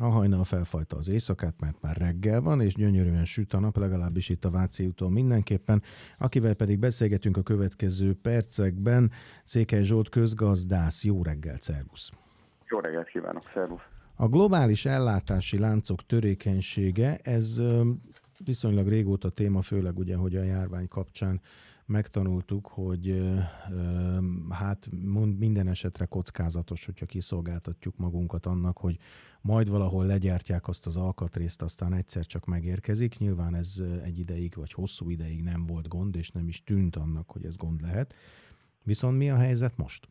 A hajnal felfajta az éjszakát, mert már reggel van, és gyönyörűen süt a nap, legalábbis itt a Váci úton mindenképpen. Akivel pedig beszélgetünk a következő percekben, Székely Zsolt közgazdász. Jó reggelt, szervusz! Jó reggelt kívánok, szervusz! A globális ellátási láncok törékenysége, ez viszonylag régóta téma, főleg ugye, hogy a járvány kapcsán megtanultuk, hogy hát minden esetre kockázatos, hogyha kiszolgáltatjuk magunkat annak, hogy majd valahol legyártják azt az alkatrészt, aztán egyszer csak megérkezik. Nyilván ez egy ideig, vagy hosszú ideig nem volt gond, és nem is tűnt annak, hogy ez gond lehet. Viszont mi a helyzet most?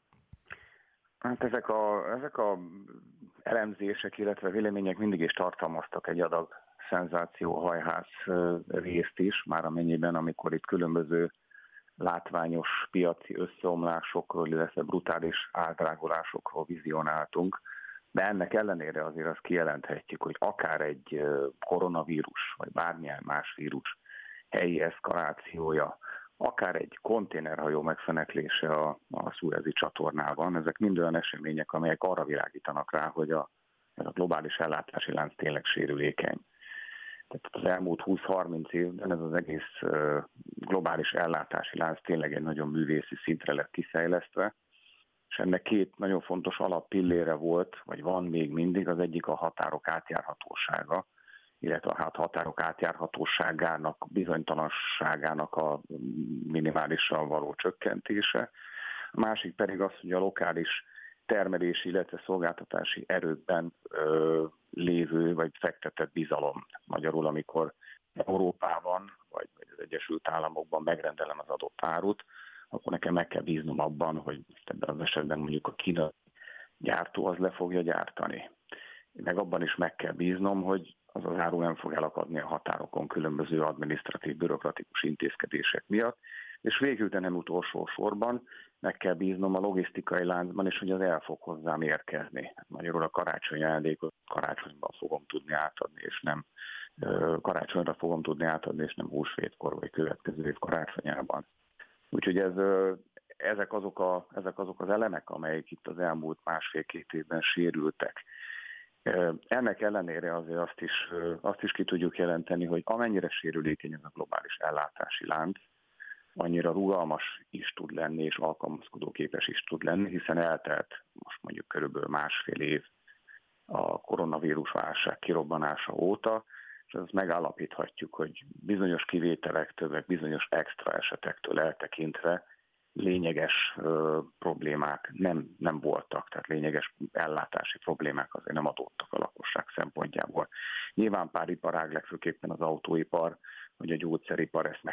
Hát ezek a elemzések, illetve vélemények mindig is tartalmaztak egy adag szenzációhajház részt is, már amennyiben, amikor itt különböző látványos piaci összeomlásokról, illetve brutális áldrágolásokról vizionáltunk, de ennek ellenére azért azt kijelenthetjük, hogy akár egy koronavírus, vagy bármilyen más vírus helyi eszkalációja, akár egy konténerhajó megfeneklése a Szuezi csatornában, ezek mind olyan események, amelyek arra világítanak rá, hogy ez a globális ellátási lánc tényleg sérülékeny. Tehát az elmúlt 20-30 évben ez az egész globális ellátási lánc tényleg egy nagyon művészi szintre lett kifejlesztve, és ennek két nagyon fontos alappillére volt, vagy van még mindig, az egyik a határok átjárhatósága, illetve a határok átjárhatóságának, bizonytalanságának a minimálisan való csökkentése. A másik pedig az, hogy a lokális termelési, illetve szolgáltatási erőkben lévő vagy fektetett bizalom. Magyarul, amikor Európában vagy az Egyesült Államokban megrendelem az adott árut, akkor nekem meg kell bíznom abban, hogy ebben az esetben mondjuk a kínai gyártó az le fogja gyártani. Meg abban is meg kell bíznom, hogy az az áru nem fog elakadni a határokon különböző adminisztratív, bürokratikus intézkedések miatt, és végül, de nem utolsó sorban meg kell bíznom a logisztikai láncban is, hogy az el fog hozzám érkezni. Magyarul a karácsonyi ajándékot karácsonyban fogom tudni átadni, és nem karácsonyra fogom tudni átadni, és nem húsvétkor, vagy következő év karácsonyában. Úgyhogy ezek azok az elemek, amelyek itt az elmúlt másfél-két évben sérültek. Ennek ellenére azért azt is ki tudjuk jelenteni, hogy amennyire sérülékeny ez a globális ellátási lánc, annyira rugalmas is tud lenni, és alkalmazkodóképes is tud lenni, hiszen eltelt most mondjuk körülbelül másfél év a koronavírus válság kirobbanása óta, és ezt megállapíthatjuk, hogy bizonyos kivételektől, meg bizonyos extra esetektől eltekintve lényeges problémák nem voltak, tehát lényeges ellátási problémák azért nem adódtak a lakosság szempontjából. Nyilván pár iparág, legfőképpen az autóipar, vagy a gyógyszeripar ezt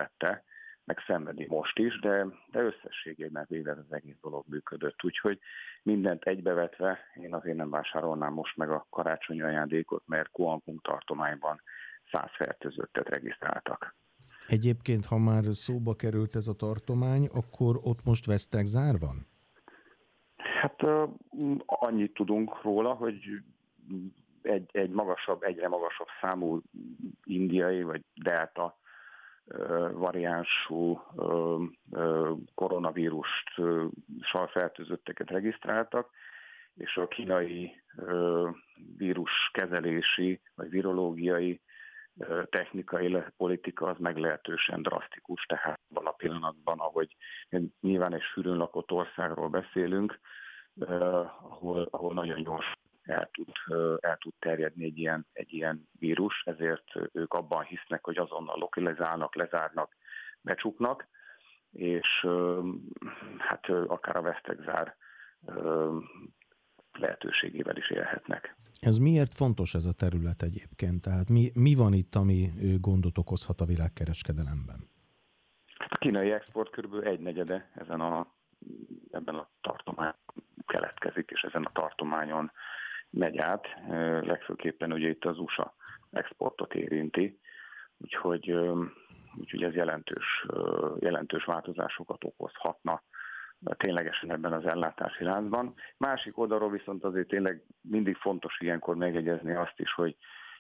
megszenvedi most is, de összességében véve az egész dolog működött. Úgyhogy mindent egybevetve én azért nem vásárolnám most meg a karácsonyi ajándékot, mert Kuankung tartományban 100 fertőzöttet regisztráltak. Egyébként, ha már szóba került ez a tartomány, akkor ott most vesztegzár van? Hát annyit tudunk róla, hogy egyre magasabb számú indiai vagy delta variánsú koronavírussal fertőzötteket regisztráltak, és a kínai víruskezelési vagy virológiai technikai politika az meglehetősen drasztikus, tehát van a pillanatban, ahogy nyilván egy sűrűn lakott országról beszélünk, ahol nagyon gyors el tud terjedni egy ilyen vírus, ezért ők abban hisznek, hogy azonnal lokalizálnak, lezárnak, becsuknak, és hát akár a vesztegzár lehetőségével is élhetnek. Ez miért fontos ez a terület egyébként? Tehát mi van itt, ami gondot okozhat a világkereskedelemben? A kínai export kb. 1/4 ebben a tartományon keletkezik, és ezen a tartományon megy át. Legfőképpen ugye itt az USA exportot érinti, úgyhogy ez jelentős változásokat okozhatna ténylegesen ebben az ellátási láncban. Másik oldalról viszont azért tényleg mindig fontos ilyenkor megjegyezni azt is, hogy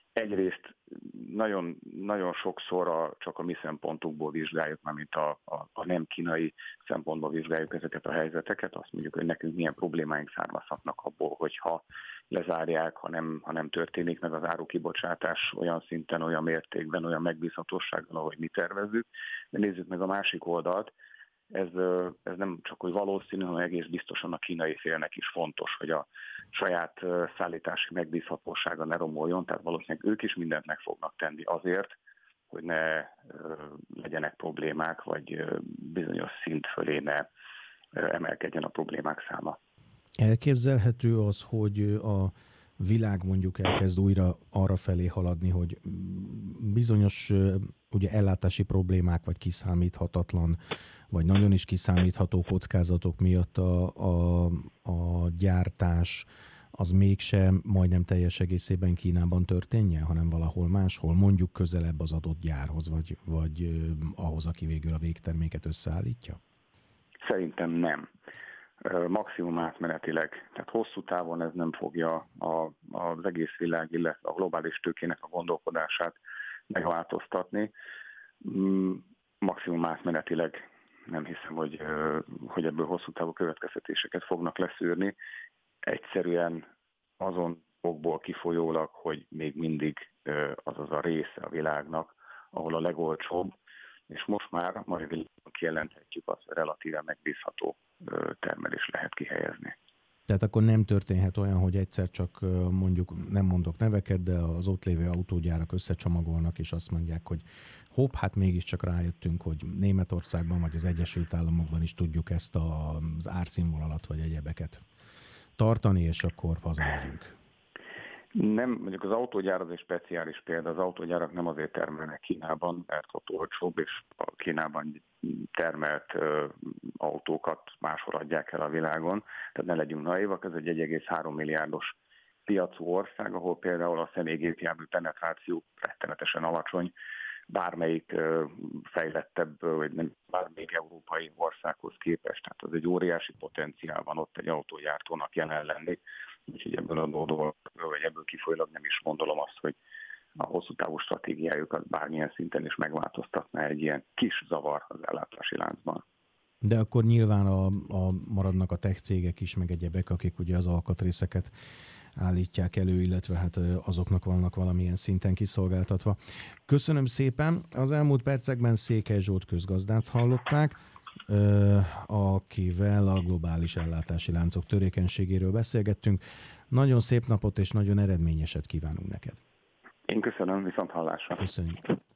egyrészt nagyon, nagyon sokszor csak a mi szempontokból vizsgáljuk, mármint a nem kínai szempontból vizsgáljuk ezeket a helyzeteket. Azt mondjuk, hogy nekünk milyen problémáink származhatnak abból, hogyha lezárják, ha nem történik meg az árukibocsátás olyan szinten, olyan mértékben, olyan megbízhatósággal, ahogy mi tervezzük. De nézzük meg a másik oldalt. Ez nem csak hogy valószínű, hanem egész biztosan a kínai félnek is fontos, hogy a saját szállítási megbízhatósága ne romoljon, tehát valószínűleg ők is mindent meg fognak tenni azért, hogy ne legyenek problémák, vagy bizonyos szint fölé ne emelkedjen a problémák száma. Elképzelhető az, hogy a világ mondjuk elkezd újra arra felé haladni, hogy bizonyos ugye ellátási problémák, vagy kiszámíthatatlan, vagy nagyon is kiszámítható kockázatok miatt a gyártás az mégsem majdnem teljes egészében Kínában történjen, hanem valahol máshol, mondjuk közelebb az adott gyárhoz, vagy ahhoz, aki végül a végterméket összeállítja? Szerintem nem. Maximum átmenetileg. Tehát hosszú távon ez nem fogja az egész világ, illetve a globális tőkének a gondolkodását megváltoztatni. Maximum átmenetileg nem hiszem, hogy ebből hosszú távú következtetéseket fognak leszűrni. Egyszerűen azon okból kifolyólag, hogy még mindig az a része a világnak, ahol a legolcsóbb, és most már mai világon kijelenthetjük azt, hogy relatíve megbízható termelés lehet kihelyezni. Tehát akkor nem történhet olyan, hogy egyszer csak mondjuk, nem mondok neveket, de az ott lévő autógyárak összecsomagolnak, és azt mondják, hogy hopp, hát mégiscsak rájöttünk, hogy Németországban vagy az Egyesült Államokban is tudjuk ezt az árszínvonalat vagy egyebeket tartani, és akkor hazamegyünk. Nem, mondjuk az autógyár az egy speciális példa. Az autógyárak nem azért termelnek Kínában, mert ott olcsóbb, és a Kínában termelt autókat máshol adják el a világon. Tehát ne legyünk naivak, ez egy 1,3 milliárdos piacú ország, ahol például a személygépjármű penetráció rettenetesen alacsony, bármelyik fejlettebb, vagy nem bármelyik európai országhoz képest. Tehát az egy óriási potenciál van ott egy autógyártónak jelen lenni. Úgyhogy ebből a dolgokból, vagy ebből kifolyólag nem is gondolom azt, hogy a hosszú távú stratégiájukat bármilyen szinten is megváltoztatná egy ilyen kis zavar az ellátási láncban. De akkor nyilván maradnak a tech cégek is, meg egyebek, akik ugye az alkatrészeket állítják elő, illetve hát azoknak vannak valamilyen szinten kiszolgáltatva. Köszönöm szépen. Az elmúlt percekben Székely Zsolt közgazdát hallották, akivel a globális ellátási láncok törékenységéről beszélgettünk. Nagyon szép napot és nagyon eredményeset kívánunk neked. Én köszönöm, viszont hallásra. Köszönjük.